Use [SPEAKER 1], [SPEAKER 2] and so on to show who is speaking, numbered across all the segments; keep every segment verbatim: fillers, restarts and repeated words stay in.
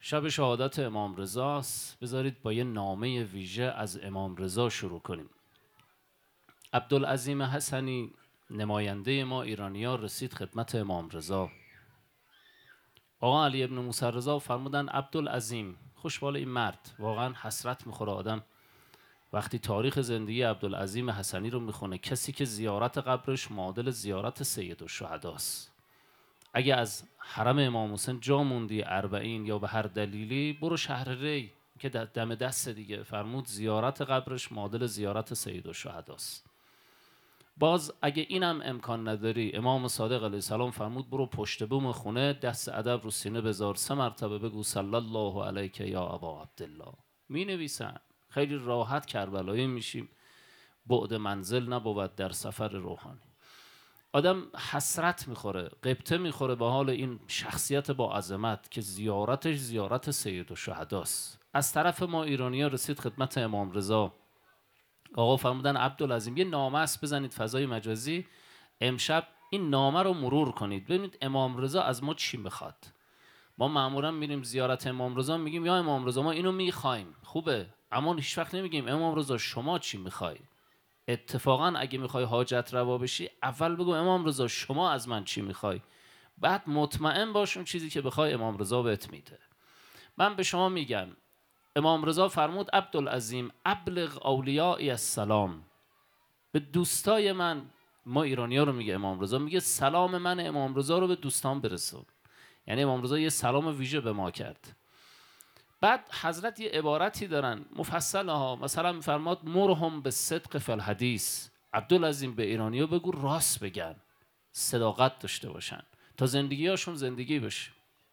[SPEAKER 1] شب شهادت امام رضاست. بذارید با یه نامه ویژه از امام رضا شروع کنیم. عبدالعظیم حسنی نماینده ما ایرانی‌ها رسید خدمت امام رضا. آقا علی ابن موسی رضا فرمودن عبدالعظیم، خوشبال این مرد، واقعا حسرت میخوره آدم وقتی تاریخ زندگی عبدالعظیم حسنی رو میخونه. کسی که زیارت قبرش معادل زیارت سید الشهداست. اگه از حرم امام حسین جا موندی اربعین یا به هر دلیلی، برو شهر ری که دم دست دیگه. فرمود زیارت قبرش معادل زیارت سید الشهداست. باز اگه اینم امکان نداری، امام صادق علیه السلام فرمود برو پشت بوم خونه، دست ادب رو سینه بذار، سه مرتبه بگو صلی الله علیک یا ابا عبدالله. می نویسن خیلی راحت کربلایی میشیم. بعد منزل نبود در سفر روحانی. آدم حسرت میخوره، غبطه میخوره به حال این شخصیت با عظمت که زیارتش زیارت سید الشهداست. از طرف ما ایرانی‌ها رسید خدمت امام رضا. آقا فرمودن عبدالعظیم یه نامه است، بزنید فضای مجازی، امشب این نامه رو مرور کنید ببینید امام رضا از ما چی میخواد. ما معمولا میریم زیارت امام رضا میگیم یا امام رضا ما اینو میخوایم، خوبه، اما هیچ وقت نمیگیم امام رضا شما چی میخوای. اتفاقا اگه میخوای حاجت روا بشی، اول بگو امام رضا شما از من چی میخوای، بعد مطمئن باش اون چیزی که بخوای امام رضا بهت میده. من به شما میگم امام رضا فرمود عبدالعظیم ابلغ اولیاء السلام، به دوستای من، ما ایرانی‌ها رو میگه امام رضا، میگه سلام من امام رضا رو به دوستان برسون. یعنی امام رضا یه سلام ویژه به ما کرد. بعد حضرت یه عبارتی دارن مفصل ها، مثلا میفرماد مرهم به صدق فی الحدیث، عبدالعظیم به ایرانی‌ها بگو راست بگن، صداقت داشته باشن تا زندگی‌هاشون زندگی بشه.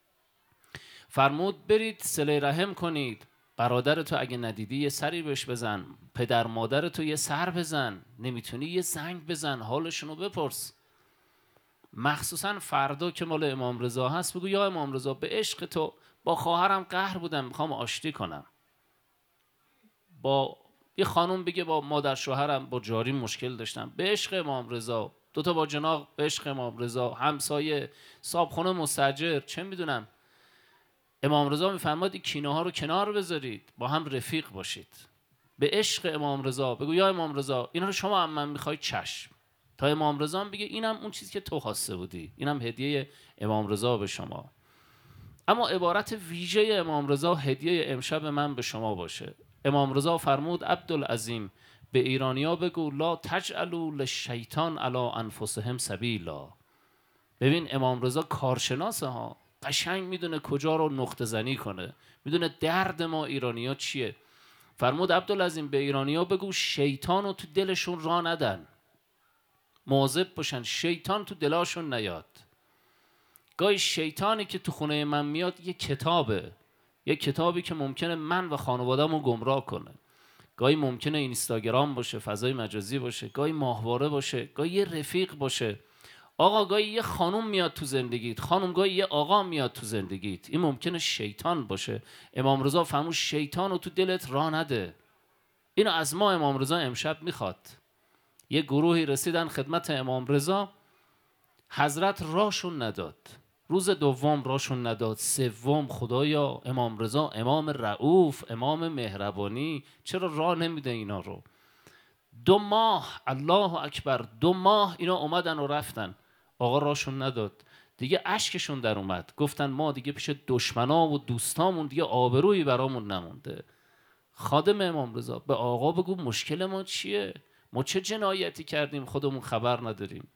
[SPEAKER 1] فرمود برید صله رحم کنید، برادر تو اگه ندیدی یه سری بهش بزن، پدر مادر تو یه سر بزن، نمیتونی یه زنگ بزن حالشون رو بپرس. مخصوصا فردا که مال امام رضا هست بگو یا امام رضا به عشق تو با خواهرم قهر بودم میخوام آشتی کنم. با یه خانم بگه با مادر شوهرم با جاری مشکل داشتم، به عشق امام رضا. دوتا با جناق به عشق امام رضا، همسایه، صابخونه مستاجر، چه میدونم. امام رضا میفرماد این کینه ها رو کنار بذارید، با هم رفیق باشید. به عشق امام رضا بگو یا امام رضا اینا رو شما هم من میخوای، چشم. تا امام رضا بگه اینم اون چیزی که تو خواسته بودی، اینم هدیه امام رضا به شما. اما عبارت ویژه امام رضا هدیه امشب من به شما باشه. امام رضا فرمود عبدالعظیم به ایرانیا بگو لا تجعلوا للشیطان علی انفسهم سبیلا. ببین امام رضا کارشناسه ها، قشنگ میدونه کجا رو نقطه زنی کنه، میدونه درد ما ایرانیا چیه. فرمود عبدالعظیم به ایرانیا بگو شیطان رو تو دلشون راه ندن، مواظب باشن شیطان تو دلاشون نیاد. گاهی شیطانی که تو خونه من میاد یه کتابه، یه کتابی که ممکنه من و خانواده‌مو گمراه کنه. گاهی ممکنه اینستاگرام باشه، فضای مجازی باشه، گاهی ماهواره باشه، گاهی یه رفیق باشه. آقا گاهی یه خانوم میاد تو زندگیت، خانوم گاهی یه آقا میاد تو زندگیت، این ممکنه شیطان باشه. امام رضا فرمود شیطان رو تو دلت راه نده. اینو از ما امام رضا امشب میخواد. یه گروهی رسیدن خدمت امام رضا، حضرت راشون نداد. روز دوم راشون نداد، سوم خدایا امام رضا امام رؤوف، امام مهربانی، چرا راه نمیده اینا رو؟ دو ماه الله اکبر، دو ماه اینا اومدن و رفتن، آقا راشون نداد. دیگه اشکشون در اومد، گفتن ما دیگه پیش دشمنا و دوستامون دیگه آبرویی برامون نمونده. خادم امام رضا به آقا بگو مشکل ما چیه، ما چه جنایتی کردیم خودمون خبر نداریم.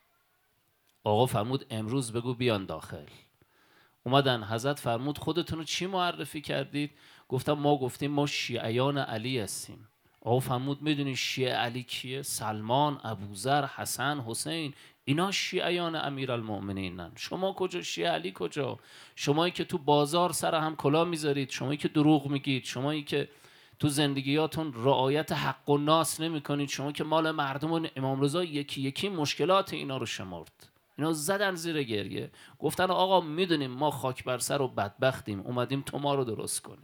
[SPEAKER 1] آقا فرمود امروز بگو بیان داخل. اومدن، حضرت فرمود خودتون رو چی معرفی کردید؟ گفتم ما گفتیم ما شیعیان علی هستیم. آقا فرمود میدونی شیعه علی کیه؟ سلمان، ابوذر، حسن، حسین، اینا شیعیان امیرالمؤمنینن. شما کجا؟ شیعه علی کجا؟ شمایی که تو بازار سر هم کلا میذارید، شمایی که دروغ میگید، شمایی که تو زندگیاتون رعایت حق و ناس نمیکنید، شما که مال مردم. امام رضا یکی یکی مشکلات اینا رو شمرد. اینا زدن زیر گریه، گفتن آقا میدونیم ما خاک بر سر و بدبختیم، اومدیم تو ما رو درست کنی.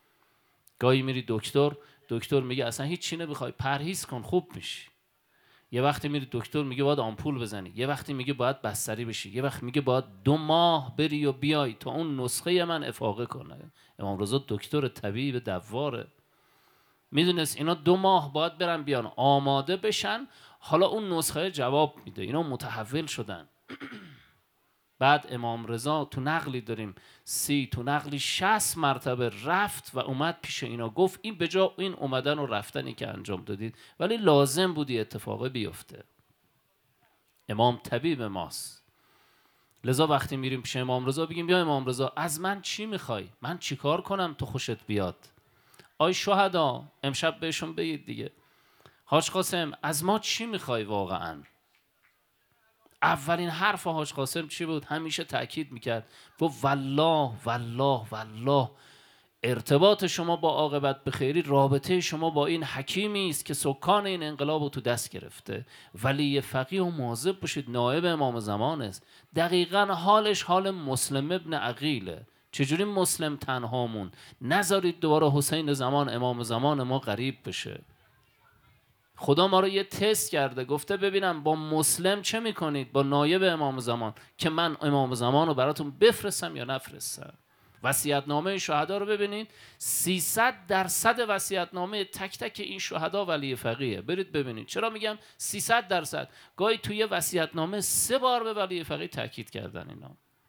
[SPEAKER 1] گاهی میری دکتر، دکتر میگه اصلا هیچ چی نمیخوای، پرهیز کن خوب میشی. یه وقتی میری دکتر میگه باید آمپول بزنی، یه وقتی میگه باید بستری بشی، یه وقت میگه باید دو ماه بری و بیای تا اون نسخه من افاقه کنه. امام رضا دکتر طبیب دواره، میدونست اینا دو ماه باید برن بیان آماده بشن، حالا اون نسخه جواب میده. اینا متحول شدن. بعد امام رضا تو نقلی داریم سی تو نقلی شصت مرتبه رفت و اومد پیش اینا گفت این به جا این اومدن و رفتنی که انجام دادید ولی لازم بودی اتفاقه بیفته. امام طبیب ماست. لذا وقتی میریم پیش امام رضا بگیم یا امام رضا از من چی میخوای؟ من چیکار کنم تو خوشت بیاد؟ آی شهدا امشب بهشون بگید دیگه، حاج قاسم از ما چی میخوای واقعا؟ اولین حرف حاج قاسم چی بود؟ همیشه تأکید میکرد، گفت والله والله والله ارتباط شما با عاقبت بخیری رابطه شما با این حکیمی است که سکان این انقلاب رو تو دست گرفته. ولی فقیه و مواظب باشید، نایب امام زمان است. دقیقاً حالش حال مسلم ابن عقیله. چجوری مسلم تنها موند؟ نذارید دوباره حسین زمان امام زمان ما غریب بشه. خدا ما رو یه تست کرده، گفته ببینم با مسلم چه میکنید، با نایب امام زمان، که من امام زمان رو براتون بفرستم یا نفرستم. وصیت‌نامه شهدا رو ببینید، سیصد درصد وصیت‌نامه تک تک این شهدا ولی فقیه. برید ببینید. چرا میگم سیصد درصد؟ گاهی توی وصیت‌نامه سه بار به ولی فقیه تاکید کردن اینا.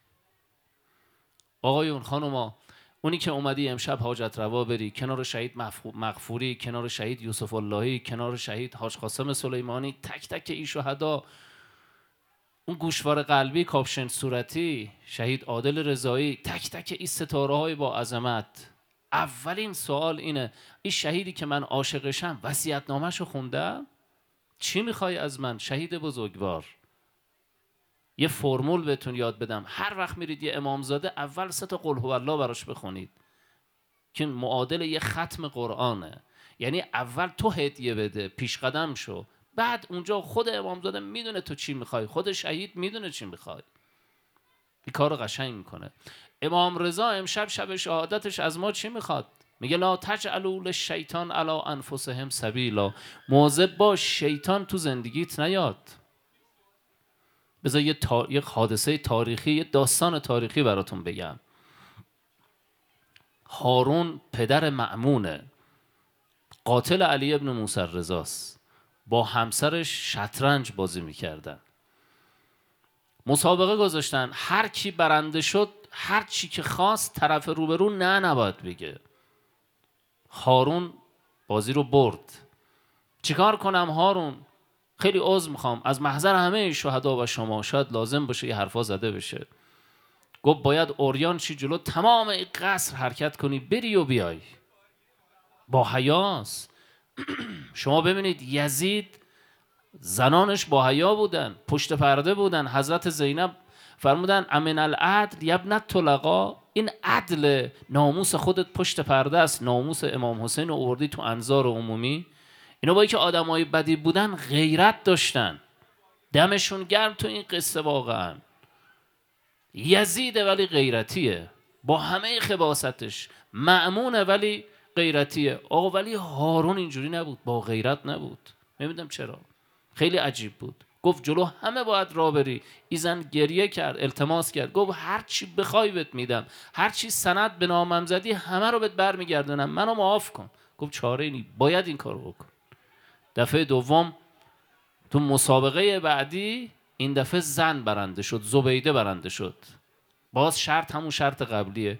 [SPEAKER 1] آقایون خانوما، اونی که اومدی امشب حاجت روا بری کنار شهید مغفوری، کنار شهید یوسف اللهی، کنار شهید حاج قاسم سلیمانی، تک تک این شهدا، اون گوشوار قلبی کاپشن صورتی شهید عادل رضایی، تک تک این ستاره های با عظمت. اولین سوال اینه، این شهیدی که من عاشقشم وصیت‌نامه‌شو خوندم؟ چی میخوای از من شهید بزرگوار؟ یه فرمول بهتون یاد بدم، هر وقت میرید یه امامزاده اول سه تا قل هو الله براش بخونید که معادل یه ختم قرآنه. یعنی اول تو هدیه بده، پیش قدم شو، بعد اونجا خود امامزاده میدونه تو چی میخوای، خود شهید میدونه چی میخوای. این کارو قشنگ میکنه. امام رضا امشب شب شهادتش از ما چی میخواد؟ میگه لا تجعلوا للشیطان علی انفسهم سبیلا. مواظب باش شیطان تو زندگیت نیاد. بذار یه, تا... یه حادثه تاریخی، یه داستان تاریخی براتون بگم. هارون پدر مأمونه، قاتل علی ابن موسی رضاست، با همسرش شطرنج بازی میکردن. مسابقه گذاشتن، هر کی برنده شد هر چی که خواست طرف روبرو نه نباید بگه. هارون بازی رو برد. چیکار کنم هارون؟ خیلی عذر میخوام از محضر همه شهدا و شما، شاید لازم باشه یه حرفا زده بشه. گفت باید اوریان چی جلو تمام این قصر حرکت کنی بری و بیای. با حیاست. شما ببینید یزید زنانش با حیا بودن، پشت پرده بودن. حضرت زینب فرمودن امن العدل یبن طلقا، این عدل، ناموس خودت پشت پرده است، ناموس امام حسین رو آوردی تو انظار عمومی. اینا با اینکه آدمای بدی بودن غیرت داشتن، دمشون گرم تو این قصه. واقعا یزیده ولی غیرتیه، با همه خباستش. مأمونه ولی غیرتیه. آقا ولی هارون اینجوری نبود، با غیرت نبود. نمیدونم چرا، خیلی عجیب بود. گفت جلو همه باید راه بری. ایزن گریه کرد، التماس کرد، گفت هر چی بخوای بهت میدم، هر چی سند به نامم زدی همه رو بهت برمیگردونم، منو معاف کن. گفت چاره ای، باید این کارو بکن. دفعه دوم تو مسابقه بعدی این دفعه زن برنده شد، زبیده برنده شد. باز شرط همون شرط قبلیه.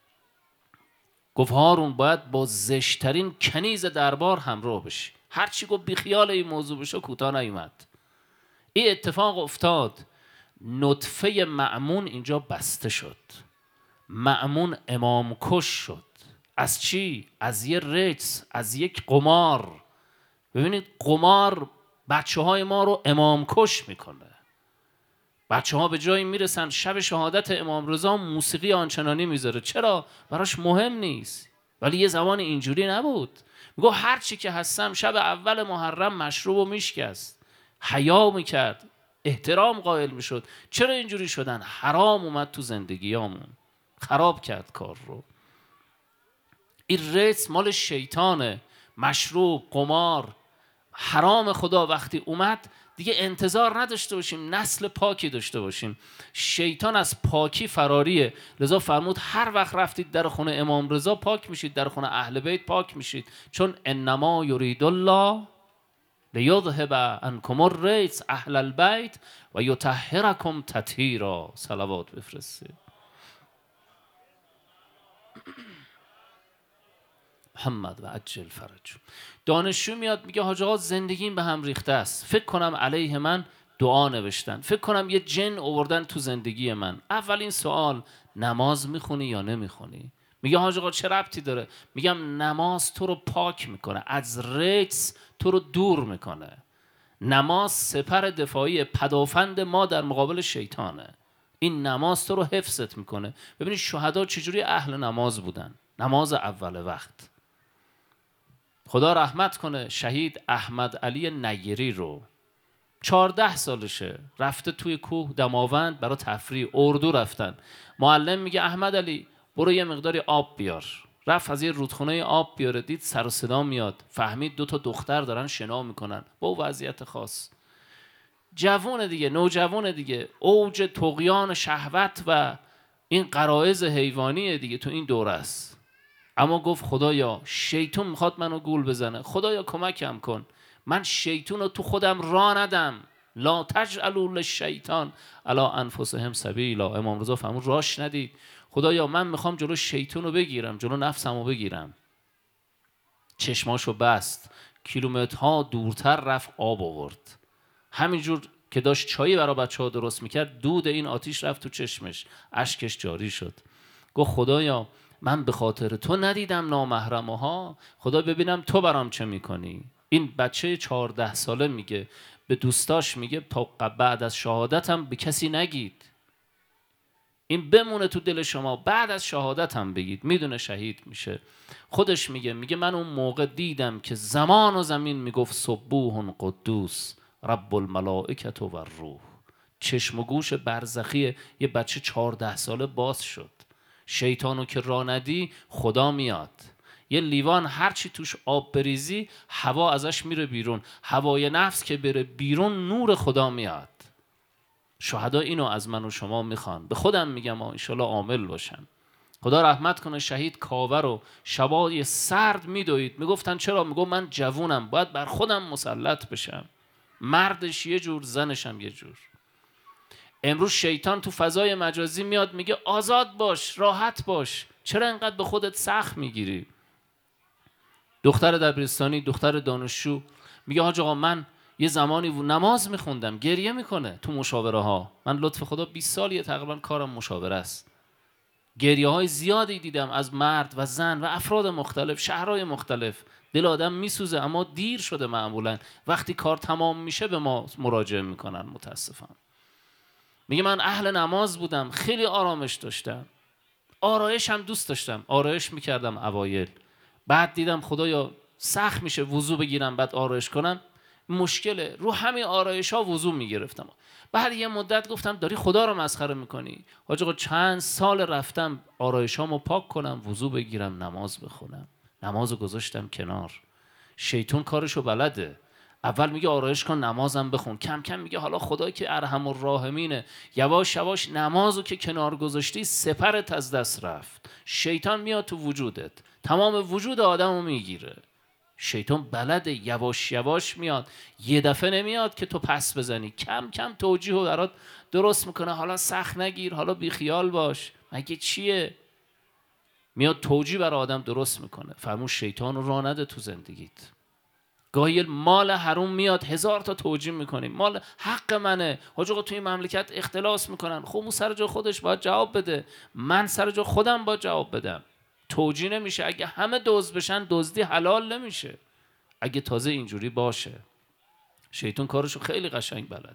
[SPEAKER 1] گفت هارون باید با زشترین کنیز دربار همراه بشی. هرچی گفت بی خیال این موضوع بشه کوتاه نیومد. این اتفاق افتاد، نطفه مأمون اینجا بسته شد. مأمون امام کش شد. از چی؟ از یه رجس، از یک قمار. ببینید قمار بچه های ما رو امام کش میکنه. بچه ها به جایی میرسن شب شهادت امام رضا موسیقی آنچنانی میذاره. چرا؟ براش مهم نیست. ولی یه زمان اینجوری نبود. میگو هر چی که هستم شب اول محرم مشروب و میشکست، حیا میکرد، احترام قائل میشد. چرا اینجوری شدن؟ حرام اومد تو زندگیامون، خراب کرد کار رو. این رجس مال شیطانه. مشروب، قمار، حرام خدا وقتی اومد دیگه انتظار نداشته باشیم نسل پاکی داشته باشیم. شیطان از پاکی فراریه، لذا فرمود هر وقت رفتید در خونه امام رضا پاک میشید، در خونه اهل بیت پاک میشید، چون انما یرید الله لیذهب عنکم الرجس اهل البیت و یطهرکم تطهیرا. صلوات بفرستید. محمد و عجل فرج. دانشجو میاد میگه حاج آقا زندگیم به هم ریخته است، فکر کنم علیه من دعا نوشتن، فکر کنم یه جن آوردن تو زندگی من. اولین سوال، نماز میخونی یا نمیخونی؟ میگه حاج آقا چه ربطی داره؟ میگم نماز تو رو پاک میکنه، از رجس تو رو دور میکنه. نماز سپر دفاعی پدافند ما در مقابل شیطانه. این نماز تو رو حفظت میکنه. ببینید شهدا چجوری اهل نماز بودن، نماز اول وقت. خدا رحمت کنه شهید احمد علی نیری رو، چهارده سالشه، رفته توی کوه دماوند برای تفریح، اردو رفتن. معلم میگه احمد علی برو یه مقداری آب بیار. رفت از یه رودخونه آب بیاره، دید سر و صدا میاد، فهمید دو تا دختر دارن شنا میکنن با وضعیت خاص. جوون دیگه، نوجوان دیگه، اوج طغیان شهوت و این غرایز حیوانی دیگه تو این دوره است. اما گفت خدایا شیطان میخواد منو گول بزنه، خدایا کمکم کن، من شیطان رو تو خودم راه ندم. لا تجعلوا للشیطان علی انفسهم سبیلا. امام رضا فرمود راش ندید. خدایا من میخوام جلو شیطان رو بگیرم، جلو نفسم رو بگیرم. چشماشو بست، کیلومترها دورتر رفت، آب آورد. همینجور که داشت چایی برای بچه ها درست میکرد، دود این آتیش رفت تو چشمش، اشکش جاری شد. گفت خدایا من به خاطر تو ندیدم نامحرمها، خدا ببینم تو برام چه میکنی. این بچه چهارده ساله میگه به دوستاش، میگه تا بعد از شهادتم به کسی نگید، این بمونه تو دل شما، بعد از شهادتم بگید. میدونه شهید میشه. خودش میگه میگه من اون موقع دیدم که زمان و زمین میگفت سبوح قدوس رب الملائکه و الروح. چشم و گوش برزخی یه بچه چهارده ساله باز شد. شیطانو که راه ندی خدا میاد. یه لیوان هرچی توش آب بریزی هوا ازش میره بیرون، هوای نفس که بره بیرون نور خدا میاد. شهدا اینو از من و شما میخوان. به خودم میگم انشالله عامل باشم. خدا رحمت کنه شهید کاوه رو شبای سرد میدوید. میگفتن چرا؟ میگو من جوونم، باید بر خودم مسلط بشم. مردش یه جور، زنشم یه جور. امروز شیطان تو فضای مجازی میاد میگه آزاد باش، راحت باش، چرا انقدر به خودت سخت میگیری؟ دختر دبیرستانی، دختر دانشجو میگه حاج آقا من یه زمانی نماز میخوندم، گریه میکنه تو مشاوره ها. من لطف خدا بیست سالیه تقریبا کارم مشاوره است. گریه های زیادی دیدم از مرد و زن و افراد مختلف، شهرهای مختلف. دل آدم میسوزه، اما دیر شده. معمولا وقتی کار تمام میشه به ما مراجعه میکنن متاسفم. میگه من اهل نماز بودم، خیلی آرامش داشتم، آرایش هم دوست داشتم، آرایش میکردم اوایل. بعد دیدم خدایا سخت میشه وضو بگیرم بعد آرایش کنم، مشکله، رو همین آرایش ها وضو میگرفتم. بعد یه مدت گفتم داری خدا رو مسخره میکنی. حاج آقا چند سال رفتم آرایش هامو پاک کنم، وضو بگیرم، نماز بخونم. نمازو گذاشتم کنار. شیطان کارشو بلده. اول میگه آرایش کن، نمازم بخون. کم کم میگه حالا خدا که ارحم الراحمینه، یواش یواش نمازو که کنار گذاشتی سپرت از دست رفت. شیطان میاد تو وجودت، تمام وجود آدمو میگیره. شیطان بلده، یواش یواش میاد، یه دفعه نمیاد که تو پس بزنی. کم کم توجیه رو برات درست میکنه. حالا سخت نگیر، حالا بیخیال باش، مگه چیه؟ میاد توجیه برای آدم درست میکنه. فرموش شیطان رو راه نده تو زندگیت. گاهی مال حروم میاد هزار تا توجیه میکنیم، مال حق منه. حاج آقا توی این مملکت اختلاس میکنن. خب اون سر جا خودش باید جواب بده، من سر جا خودم باید جواب بدم. توجیه نمیشه. اگه همه دزد بشن دزدی حلال نمیشه. اگه تازه اینجوری باشه. شیطان کارشو خیلی قشنگ بلد.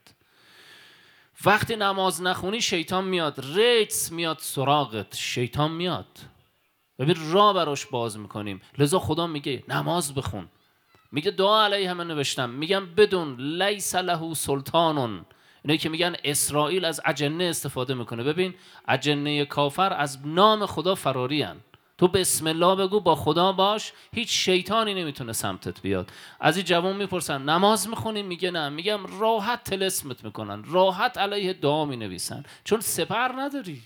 [SPEAKER 1] وقتی نماز نخونی شیطان میاد، رجس میاد سراغت، شیطان میاد. ببین راه براش باز میکنیم. لذا خدا میگه نماز بخون. میگه دعا علیه همه نوشتم، میگم بدون لیس له سلطانون. اینه که میگن اسرائیل از اجنه استفاده میکنه. ببین اجنه کافر از نام خدا فراری هن. تو بسم الله بگو، با خدا باش، هیچ شیطانی نمیتونه سمتت بیاد. از این جوان میپرسن نماز میخونی؟ میگه نه. میگم راحت طلسمت میکنن، راحت علیه دعا مینویسن، چون سپر نداری.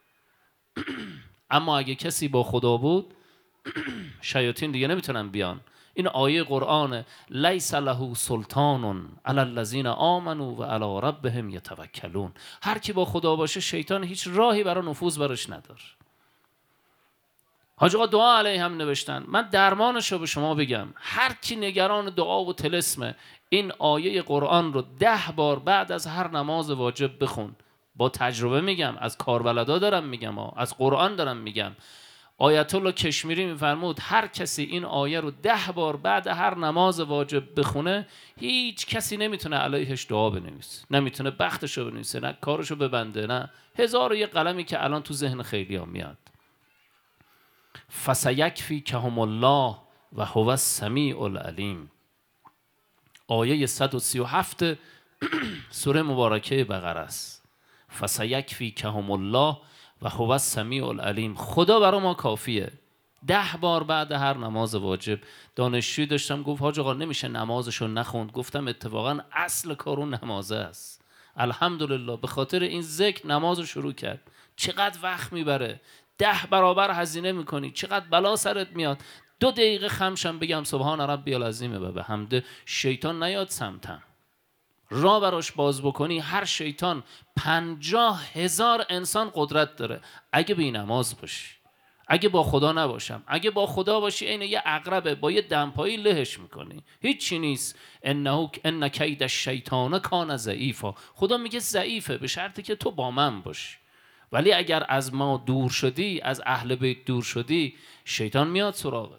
[SPEAKER 1] اما اگه کسی با خدا بود شیاطین دیگه نمیتونن بیان. این آیه قرآن لیس له سلطان علی الذین آمنوا و علی ربهم یتوکلون. هر کی با خدا باشه شیطان هیچ راهی برای نفوذ برش نداره. حاج آقا دعا علیه هم نوشتن. من درمانش رو به شما بگم. هر کی نگران دعا و طلسم، این آیه قرآن رو ده بار بعد از هر نماز واجب بخون. با تجربه میگم، از کاربلدا دارم میگم، از قرآن دارم میگم. آیت الله کشمیری میفرمود هر کسی این آیه رو ده بار بعد هر نماز واجب بخونه، هیچ کسی نمیتونه علیهش دعا بنویسه، نمیتونه بختشو بنویسه، نه کارشو ببنده، نه هزار و یک قلمی که الان تو ذهن خیلی ها میاد. فسیکفیکهم الله و هو السمیع العلیم. آیه صد و سی و هفت سوره مبارکه بقره است. فسیکفیکهم الله و هو السمیع العلیم. خدا برای ما کافیه. ده بار بعد هر نماز واجب. دانشجوی داشتم گفت حاج آقا نمیشه نمازشو نخوند. گفتم اتفاقا اصل کارون نمازه است. الحمدلله به خاطر این ذکر نمازو شروع کرد. چقدر وقت میبره، ده برابر هزینه میکنی، چقدر بلا سرت میاد. دو دقیقه خمشم بگم سبحان ربی العظیم و بحمده، شیطان نیاد سمتم. را براش باز بکنی، هر شیطان پنجاه هزار انسان قدرت داره. اگه بی نماز باشی، اگه با خدا نباشم، اگه با خدا باشی عین یه عقربه با یه دمپایی لهش میکنی، هیچی نیست. انه ان کید الشیطان کان ضعیفا. خدا میگه ضعیفه به شرطی که تو با من باشی. ولی اگر از ما دور شدی، از اهل بیت دور شدی، شیطان میاد سراغت.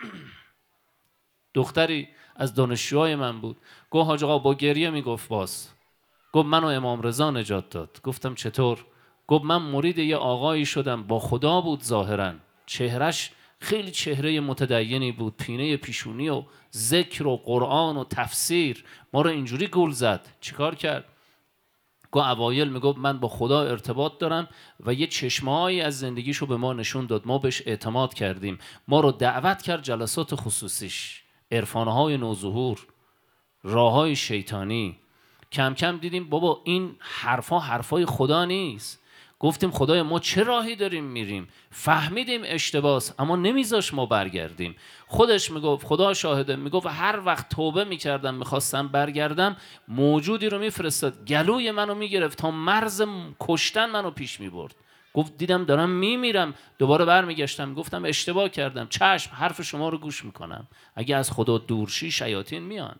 [SPEAKER 1] دختری از دانشجوهای من بود، گفت حاج آقا با گریه میگفت باز، گفت منو امام رضا نجات داد. گفتم چطور؟ گفت من مرید یه آقایی شدم، با خدا بود ظاهرا، چهرش خیلی چهره متدینی بود، پینه پیشونی و ذکر و قرآن و تفسیر، ما رو اینجوری گول زد. چیکار کرد؟ گفت اوایل میگفت من با خدا ارتباط دارم و یه چشمه‌هایی از زندگیشو به ما نشون داد، ما بهش اعتماد کردیم، ما رو دعوت کرد جلسات خصوصیش، عرفان‌های نوظهور، راه‌های شیطانی. کم کم دیدیم بابا این حرفا حرفای خدا نیست. گفتیم خدای ما چه راهی داریم میریم؟ فهمیدیم اشتباس، اما نمیذاش ما برگردیم. خودش میگفت، خدا شاهده، میگفت هر وقت توبه میکردم میخواستم برگردم، موجودی رو میفرستاد گلوی منو میگرفت تا مرز کشتن منو پیش میبرد. گفت دیدم دارم میمیرم، دوباره برمیگشتم گفتم اشتباه کردم، چشم حرف شما رو گوش میکنم، اگه از خدا دورشی شیاطین میان.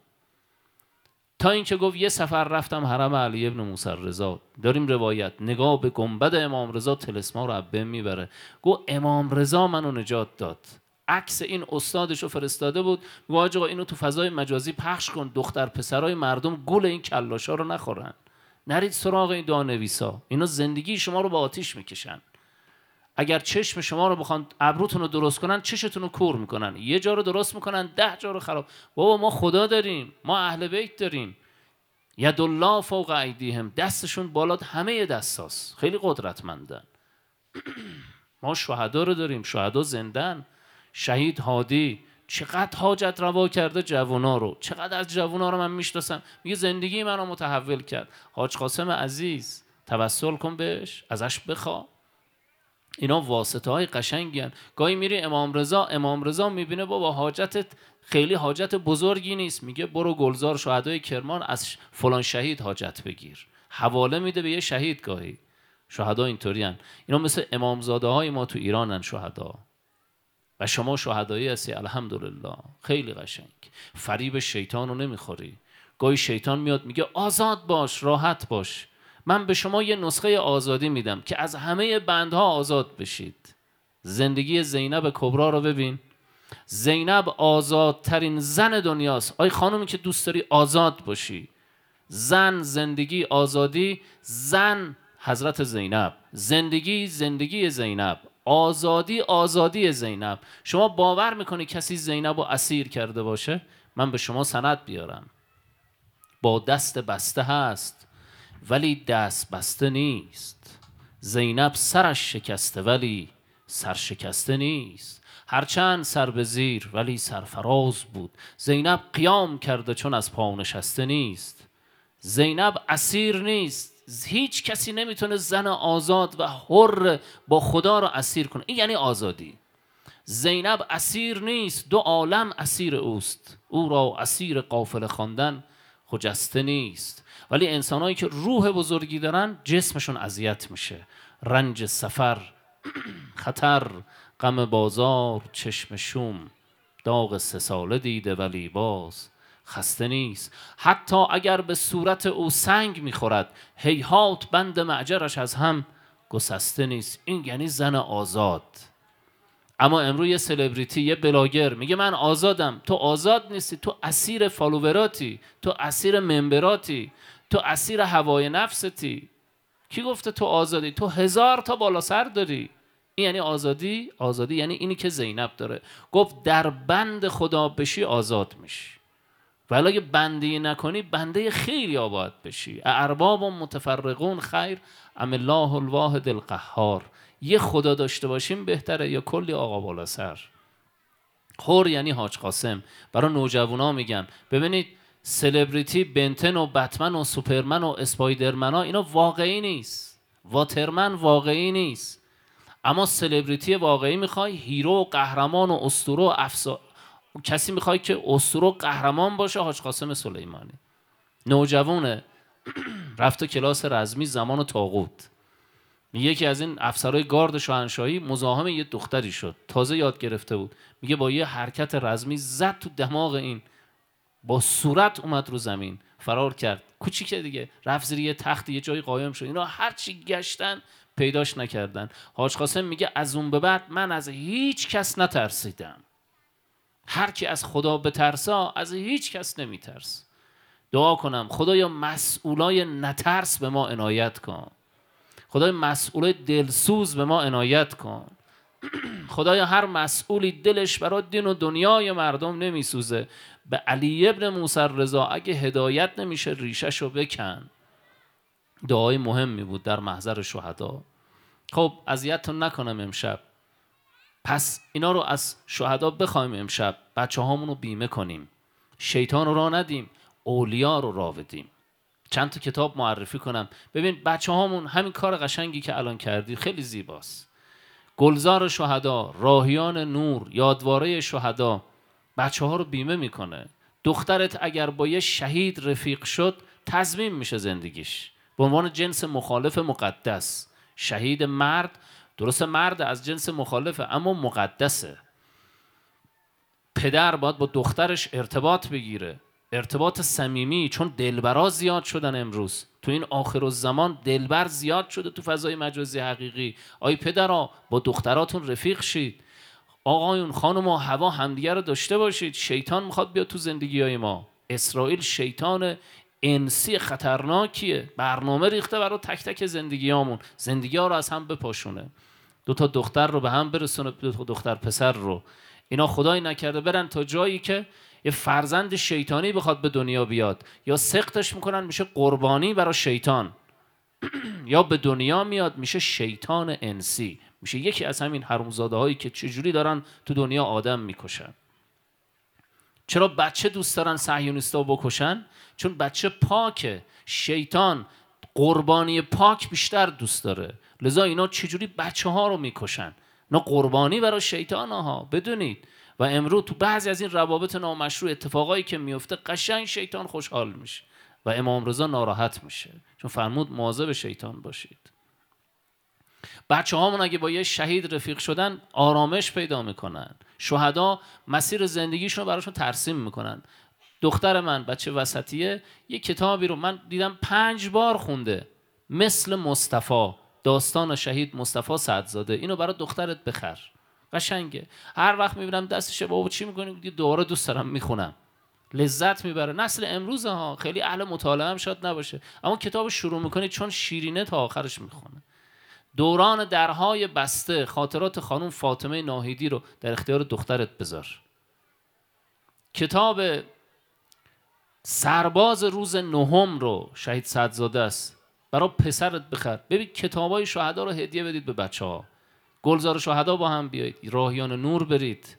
[SPEAKER 1] تا اینکه گفت یه سفر رفتم حرم علی ابن موسی رضا، داریم روایت، نگاه به گنبد امام رضا طلسما رو عبه میبره. گفت امام رضا منو نجات داد. عکس این استادش رو فرستاده بود، گفت آقا اینو تو فضای مجازی پخش کن، دختر پسرای مردم گول این کلاشا رو نخورن، نرید سراغ این دانویسا، اینا زندگی شما رو با آتیش میکشن. اگر چشم شما رو بخوان ابروتون رو درست کنن، چشتون رو کور میکنن، یه جا رو درست میکنن ده جا رو خراب. بابا ما خدا داریم، ما اهل بیت داریم، ید الله فوق ایدیهم، دستشون بالا همه دستاست، خیلی قدرتمندن. ما شهدا رو داریم، شهدا زندن. شهید هادی چقدر حاجت روا کرده جوونا رو، چقدر از جوونا رو من میشناسم، میگه زندگی منو متحول کرد. حاج قاسم عزیز توسل کن بهش، ازش بخوا. اینا واسطه های قشنگی هن. گاهی میری امام رضا، امام رضا میبینه بابا حاجتت خیلی حاجت بزرگی نیست، میگه برو گلزار شهدای کرمان از فلان شهید حاجت بگیر، حواله میده به یه شهید. گاهی شهدا اینطوری هن. اینا مثل امامزاده های ما تو ایرانن شهدا، و شما شهدایی هستی الحمدلله، خیلی قشنگ. فریب شیطان رو نمیخوری. گاهی شیطان میاد میگه آزاد باش، راحت باش، من به شما یه نسخه آزادی میدم که از همه بندها آزاد بشید. زندگی زینب کبرا رو ببین. زینب آزادترین زن دنیاست. آی خانومی که دوست داری آزاد باشی، زن، زندگی، آزادی، زن حضرت زینب، زندگی، زندگی زینب، آزادی، آزادی زینب. شما باور میکنی کسی زینب رو اسیر کرده باشه؟ من به شما سند بیارم. با دست بسته هست ولی دست بسته نیست. زینب سرش شکسته ولی سرشکسته نیست. هرچند سر به زیر ولی سرفراز بود. زینب قیام کرده چون از پا نشسته نیست. زینب اسیر نیست. هیچ کسی نمیتونه زن آزاد و حر با خدا رو اسیر کنه. این یعنی آزادی. زینب اسیر نیست، دو عالم اسیر اوست. او را اسیر قافله خواندن خجسته نیست. ولی انسانایی که روح بزرگی دارن جسمشون اذیت میشه. رنج سفر، خطر، غم بازار، چشم شوم. داغ سه ساله دیده ولی باز خسته نیست. حتی اگر به صورت او سنگ میخورد، هیهات بند معجرش از هم گسسته نیست. این یعنی زن آزاد. اما امروز یه سلبریتی، یه بلاگر میگه من آزادم. تو آزاد نیستی، تو اسیر فالووراتی، تو اسیر ممبراتی، تو اسیر هوای نفستی. کی گفته تو آزادی؟ تو هزار تا بالا سر داری. این یعنی آزادی؟ آزادی یعنی اینی که زینب داره. گفت در بند خدا بشی آزاد میشی، ولی اگه بندی نکنی بنده خیلی آباد بشی. ارباب متفرقون خیر ام الله الواحد القهار. یه خدا داشته باشیم بهتره یا کلی آقا بالا سر. خور یعنی حاج قاسم. برای نوجوانا میگم ببینید سلبریتی بنتن و بتمن و سوپرمن و اسپایدرمن ها اینا واقعی نیست. واترمن واقعی نیست. اما سلبریتی واقعی میخوای هیرو و قهرمان و اسطوره و افسا کسی میخوای که اسطوره و قهرمان باشه، حاج قاسم سلیمانی. نوجوانه رفته کلاس رزمی زمان طاغوت. یکی از این افسرهای گارد شاهنشاهی مزاحم یه دختری شد، تازه یاد گرفته بود. میگه با یه حرکت رزمی زد تو دماغ این، با صورت اومد رو زمین، فرار کرد. کوچیکه دیگه، رفت زیر یه تخت یه جایی قایم شد. اینا هر چی گشتن پیداش نکردن. حاج قاسم میگه از اون به بعد من از هیچ کس نترسیدم. هر کی از خدا بترسا از هیچ کس نمیترس. دعا کنم خدایا مسئولای نترس به ما عنایت کن. خدای مسئولای دلسوز به ما عنایت کن. خدایا هر مسئولی دلش برای دین و دنیای مردم نمیسوزه، به علی ابن موسی رضا اگه هدایت نمیشه ریشه‌شو بکن. دعای مهمی بود در محضر شهدا. خب اذیتتون نکنم امشب، پس اینا رو از شهدا بخوایم امشب، بچه هامون رو بیمه کنیم، شیطان رو راه ندیم، اولیا رو راه بدیم. چند تا کتاب معرفی کنم. ببین بچه هامون همین کار قشنگی که الان کردی خیلی زیباست. گلزار شهدا، راهیان نور، یادواره شهدا بچه ها رو بیمه میکنه. دخترت اگر با یه شهید رفیق شد تضمین میشه زندگیش به عنوان جنس مخالف مقدس. شهید مرد، درسته مرد از جنس مخالفه اما مقدسه. پدر باید با دخترش ارتباط بگیره، ارتباط صمیمی، چون دلبرا زیاد شدن امروز. تو این آخرالزمان دلبر زیاد شده تو فضای مجازی حقیقی. آی پدرها با دختراتون رفیق شید. آقایون خانم و هوا همدیگه رو داشته باشید. شیطان میخواد بیاد تو زندگی های ما. اسرائیل شیطان انسی خطرناکیه، برنامه ریخته برای تک تک زندگی هامون، زندگی ها رو از هم بپاشونه. دو تا دختر رو به هم برسونه، دو تا دختر پسر رو. اینا خدای نکرده برن تا جایی که یه فرزند شیطانی بخواد به دنیا بیاد، یا سقطش میکنن میشه قربانی برای شیطان، یا به دنیا میاد میشه شیطان انسی، میشه یکی از همین حرومزاده هایی که چجوری دارن تو دنیا آدم میکشن. چرا بچه دوست دارن صهیونیستا بکشن؟ چون بچه پاکه. شیطان قربانی پاک بیشتر دوست داره، لذا اینا چجوری بچه ها رو میکشن. اینا قربانی برای شیطان ها، بدونید. و امروز تو بعضی از این روابط نامشروع اتفاقایی که میفته قشنگ شیطان خوشحال میشه و امام رضا ناراحت میشه، چون فرمود مواظب شیطان باشید. بچه هامون اگه با یه شهید رفیق شدن آرامش پیدا میکنن. شهدا مسیر زندگیشون رو براشون ترسیم میکنن. دختر من بچه وسطیه یه کتابی رو من دیدم پنج بار خونده، مثل مصطفی، داستان شهید مصطفی سعدزاده. اینو برای دخترت بخر، قشنگه. هر وقت میبینم دستشه بابا چی میکنی؟ دوباره دوست دارم میخونم، لذت میبره. نسل امروز ها خیلی اهل مطالعه هم شاید نباشه، اما کتاب شروع میکنی چون شیرینه تا آخرش میخونه. دوران درهای بسته، خاطرات خانم فاطمه ناهیدی رو در اختیار دخترت بذار. کتاب سرباز روز نهم رو شهید سعدزاده است، برای پسرت بخر. ببین کتابای شهدا رو هدیه بدید به بچه‌ها. گلزار شهدا با هم بیایید، راهیان نور برید،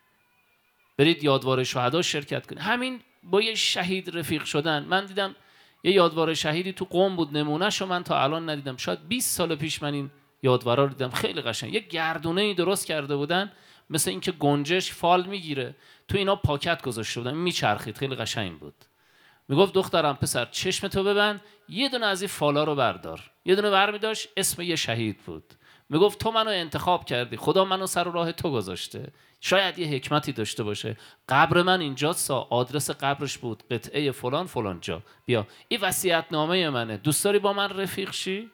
[SPEAKER 1] برید یادواره شهدا شرکت کنید. همین با یه شهید رفیق شدن. من دیدم یه یادواره شهیدی تو قم بود، نمونهشو من تا الان ندیدم. شاید بیست سال پیش من این یادواره رو دیدم، خیلی قشنگ. یه گردونه‌ای درست کرده بودن مثل اینکه گنجش فال میگیره، تو اینا پاکت گذاشته بودن، میچرخید، خیلی قشنگ بود. میگفت دخترم پسر چشمتو ببند، یه دونه از این فالا رو بردار. یه دونه برمی‌داشت، اسم یه شهید بود. میگفت تو منو انتخاب کردی، خدا منو سر راه تو گذاشته، شاید یه حکمتی داشته باشه. قبر من اینجاست، آدرس قبرش بود قطعه فلان فلان جا، بیا این وصیت‌نامه منه، دوست داری با من رفیق شی؟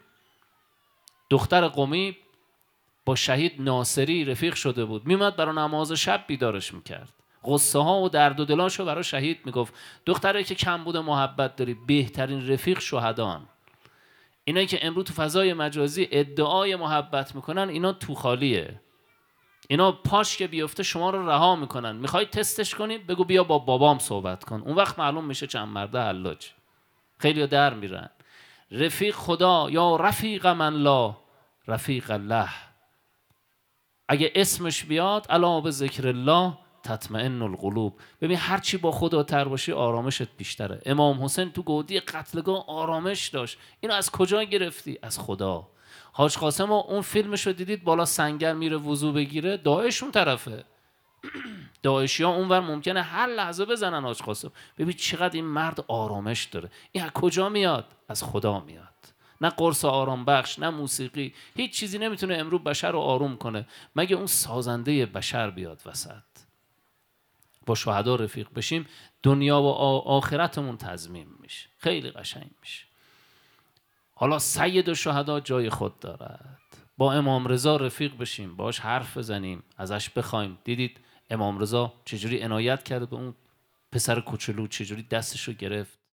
[SPEAKER 1] دختر قمی با شهید ناصری رفیق شده بود، میومد برای نماز شب بیدارش میکرد، غصه ها و درد و دلاشو برای شهید میگفت. دختری که کم بود محبت داری، بهترین رفیق شهدان. اینایی که امروز تو فضای مجازی ادعای محبت میکنن، اینا تو خالیه. اینا پاش که بیفته شما رو رها میکنن. میخوای تستش کنی، بگو بیا با بابام صحبت کن، اون وقت معلوم میشه چند مرده حلاج. خیلی در میرن. رفیق خدا یا رفیق من لا رفیق الله، اگه اسمش بیاد الا به ذکر الله تطمئن القلوب. ببین هرچی با خدا تر باشی آرامشت بیشتره. امام حسین تو گودی قتلگاه آرامش داشت. اینو از کجا گرفتی؟ از خدا. حاج قاسم اون فیلمشو دیدید بالا سنگر میره وضو بگیره؟ داعش اون طرفه. داعشی ها اونور ممکنه هر لحظه بزنن حاج قاسم. ببین چقدر این مرد آرامش داره. این از کجا میاد؟ از خدا میاد. نه قرص آرام بخش، نه موسیقی، هیچ چیزی نمیتونه امروز بشر رو آروم کنه مگه اون سازنده بشر بیاد وسط. با شهدا رفیق بشیم، دنیا و آخرتمون تضمین میشه، خیلی قشنگ میشه. حالا سید الشهدا جای خود دارد. با امام رضا رفیق بشیم، باش حرف بزنیم، ازش بخوایم. دیدید امام رضا چجوری عنایت کرد به اون پسر کوچولو، چجوری دستشو گرفت.